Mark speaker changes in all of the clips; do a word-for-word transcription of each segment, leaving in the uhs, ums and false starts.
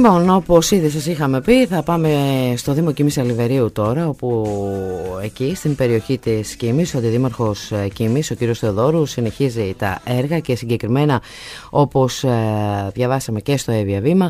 Speaker 1: Λοιπόν, όπως ήδη σας είχαμε πει, θα πάμε στο Δήμο Κίμης Αλιβερίου τώρα, όπου εκεί στην περιοχή της Κίμης ο αντιδήμαρχος Κίμης, ο κύριος Θεοδόρου, συνεχίζει τα έργα και συγκεκριμένα, όπως διαβάσαμε και στο Εύβοια Βήμα,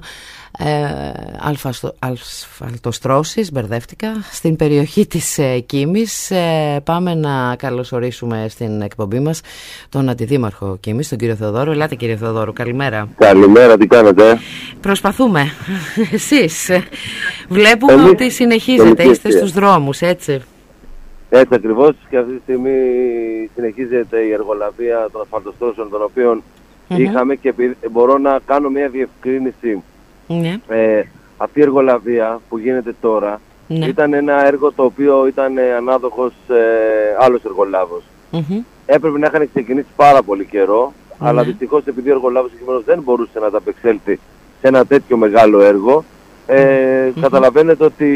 Speaker 1: ασφαλτοστρώσεις, μπερδεύτηκα, στην περιοχή της Κίμης. Πάμε να καλωσορίσουμε στην εκπομπή μας τον αντιδήμαρχο Κίμης, τον κύριο Θεοδόρου. Ελάτε κύριε Θεοδόρου, καλημέρα.
Speaker 2: Καλημέρα, τι κάνετε?
Speaker 1: Προσπαθούμε. Εσείς βλέπουμε
Speaker 2: Εμείς,
Speaker 1: ότι συνεχίζετε, είστε στους δρόμους, έτσι?
Speaker 2: Έτσι ακριβώς, και αυτή τη στιγμή συνεχίζεται η εργολαβία των ασφαλτοστρώσεων, των οποίων mm-hmm. είχαμε, και μπορώ να κάνω μια διευκρίνηση.
Speaker 1: Ναι.
Speaker 2: Ε, αυτή η εργολαβία που γίνεται τώρα
Speaker 1: ναι.
Speaker 2: ήταν ένα έργο το οποίο ήταν ανάδοχος ε, άλλος εργολάβος.
Speaker 1: Mm-hmm.
Speaker 2: Έπρεπε να είχαν ξεκινήσει πάρα πολύ καιρό, mm-hmm. αλλά δυστυχώς επειδή ο εργολάβος δεν μπορούσε να ανταπεξέλθει σε ένα τέτοιο μεγάλο έργο, ε, mm-hmm. καταλαβαίνετε ότι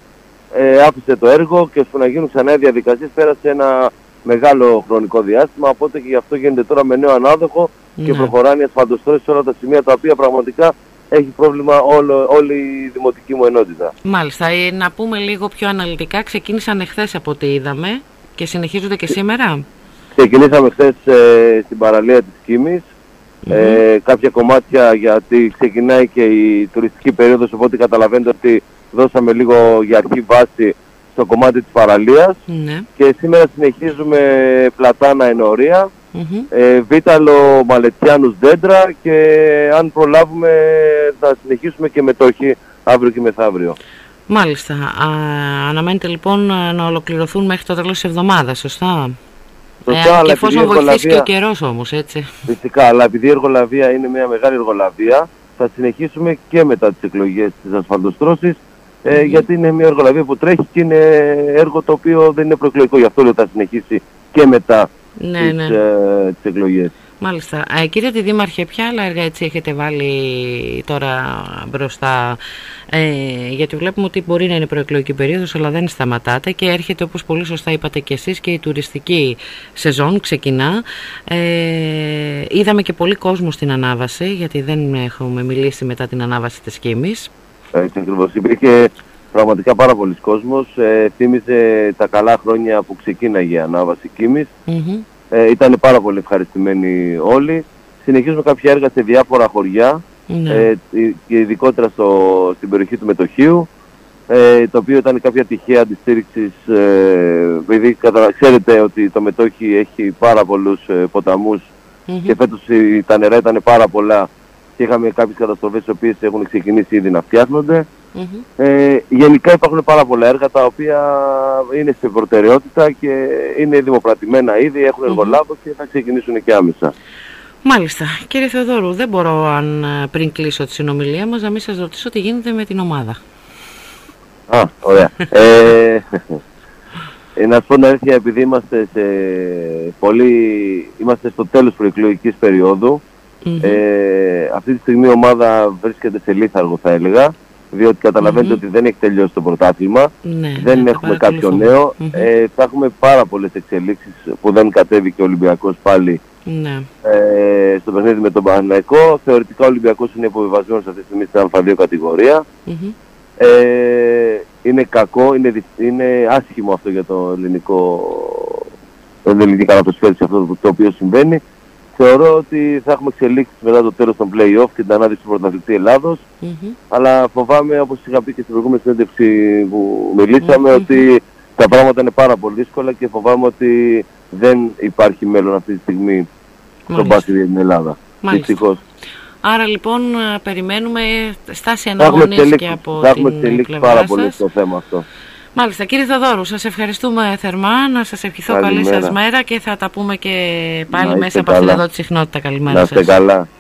Speaker 2: ε, άφησε το έργο και ώστε να γίνουν ξανά οι διαδικασίες πέρασε ένα μεγάλο χρονικό διάστημα, οπότε και γι' αυτό γίνεται τώρα με νέο ανάδοχο mm-hmm. και προχωράνε οι ασφαλτοστρώσεις σε όλα τα σημεία τα οποία πραγματικά έχει πρόβλημα όλο, όλη η δημοτική μου ενότητα.
Speaker 1: Μάλιστα, να πούμε λίγο πιο αναλυτικά, ξεκίνησαν εχθές από ό,τι είδαμε και συνεχίζονται και σήμερα.
Speaker 2: Ξεκινήσαμε χθες ε, στην παραλία της Κίμης, mm-hmm. ε, κάποια κομμάτια, γιατί ξεκινάει και η τουριστική περίοδος, οπότε καταλαβαίνετε ότι δώσαμε λίγο για αρχή βάση στο κομμάτι της παραλίας
Speaker 1: mm-hmm.
Speaker 2: και σήμερα συνεχίζουμε Πλατάνα Ενωρία,
Speaker 1: mm-hmm.
Speaker 2: ε, Βίταλο Μαλετιάνους Δέντρα, και αν προλάβουμε θα συνεχίσουμε και με τόχη αύριο και μεθαύριο.
Speaker 1: Μάλιστα. Α, αναμένετε λοιπόν να ολοκληρωθούν μέχρι το τέλος της εβδομάδας, σωστά?
Speaker 2: Σωστά,
Speaker 1: ε, και εφόσον βοηθήσει και ο καιρός όμως, έτσι.
Speaker 2: Φυσικά, αλλά επειδή η εργολαβία είναι μια μεγάλη εργολαβία, θα συνεχίσουμε και μετά τις εκλογές της ασφαλτοστρώσης, ε, mm-hmm. γιατί είναι μια εργολαβία που τρέχει και είναι έργο το οποίο δεν είναι προεκλογικό, γι' αυτό λέω θα συνεχίσει και μετά
Speaker 1: ναι,
Speaker 2: τις,
Speaker 1: ναι.
Speaker 2: ε, τις εκλογές.
Speaker 1: Μάλιστα. Ε, κύριε Αντιδήμαρχε, ποια άλλα έργα έτσι έχετε βάλει τώρα μπροστά? Ε, γιατί βλέπουμε ότι μπορεί να είναι προεκλογική περίοδος, αλλά δεν σταματάτε και έρχεται, όπως πολύ σωστά είπατε και εσείς, και η τουριστική σεζόν ξεκινά. Ε, είδαμε και πολύ κόσμο στην ανάβαση, γιατί δεν έχουμε μιλήσει μετά την ανάβαση της Κίμης.
Speaker 2: Έτσι ακριβώς. Υπήρχε πραγματικά πάρα πολλοί κόσμος. Ε, θύμιζε τα καλά χρόνια που ξεκίναγε η ανάβαση Κίμης.
Speaker 1: Mm-hmm.
Speaker 2: Ε, ήταν πάρα πολύ ευχαριστημένοι όλοι. Συνεχίζουμε κάποια έργα σε διάφορα χωριά,
Speaker 1: ναι.
Speaker 2: ε, και ειδικότερα στο, στην περιοχή του Μετοχείου, ε, το οποίο ήταν κάποια τυχαία αντιστήριξης, ε, επειδή ξέρετε ότι το Μετόχι έχει πάρα πολλούς ε, ποταμούς mm-hmm. και φέτος τα νερά ήταν πάρα πολλά και είχαμε κάποιες καταστροφές οι οποίες έχουν ξεκινήσει ήδη να φτιάχνονται. Mm-hmm. Ε, γενικά υπάρχουν πάρα πολλά έργα τα οποία είναι σε προτεραιότητα και είναι δημοπρατημένα ήδη, έχουν εργολάβο mm-hmm. και θα ξεκινήσουν και άμεσα. Μάλιστα.
Speaker 1: Κύριε Θεοδόρου, δεν μπορώ, αν πριν κλείσω τη συνομιλία μας, να μην σας ρωτήσω τι γίνεται με την ομάδα.
Speaker 2: Α, ωραία. ε, ε, να σου πω την αλήθεια, επειδή είμαστε, σε πολύ, είμαστε στο τέλος προεκλογικής περίοδου, mm-hmm. ε, αυτή τη στιγμή η ομάδα βρίσκεται σε λίθαργο, θα έλεγα, διότι καταλαβαίνετε mm-hmm. ότι δεν έχει τελειώσει το πρωτάθλημα,
Speaker 1: ναι,
Speaker 2: δεν
Speaker 1: ναι,
Speaker 2: έχουμε κάποιο νέο, mm-hmm. ε, θα έχουμε πάρα πολλές εξελίξεις που δεν κατέβηκε ο Ολυμπιακός πάλι
Speaker 1: ναι.
Speaker 2: ε, στο παιχνίδι με τον Παναθηναϊκό. Θεωρητικά ο Ολυμπιακός είναι υποβιβασμένος αυτή τη στιγμή στην Α2 κατηγορία. Mm-hmm. Ε, είναι κακό, είναι, είναι άσχημο αυτό για το ελληνικό, το ελληνική καταπροσφαίριση αυτό το οποίο συμβαίνει. Θεωρώ ότι θα έχουμε εξελίξεις μετά το τέλος των play-off και την ανάδειξη του πρωταθλητή Ελλάδος. Mm-hmm. Αλλά φοβάμαι, όπως είχα πει και στην προηγούμενη συνέντευξη που μιλήσαμε, mm-hmm. ότι τα πράγματα είναι πάρα πολύ δύσκολα και φοβάμαι ότι δεν υπάρχει μέλλον αυτή τη στιγμή στον μπάσκετ για την Ελλάδα. Δυστυχώς.
Speaker 1: Άρα λοιπόν περιμένουμε στάση αναγωνής και από την πλευρά σας.
Speaker 2: Θα έχουμε εξελίξει πάρα πολύ στο θέμα αυτό.
Speaker 1: Μάλιστα. Κύριε Θεοδόρου, σας ευχαριστούμε θερμά, να σας ευχηθώ καλή σας μέρα και θα τα πούμε και πάλι μέσα από αυτήν εδώ τη συχνότητα. Καλημέρα σας.
Speaker 2: Να είστε καλά.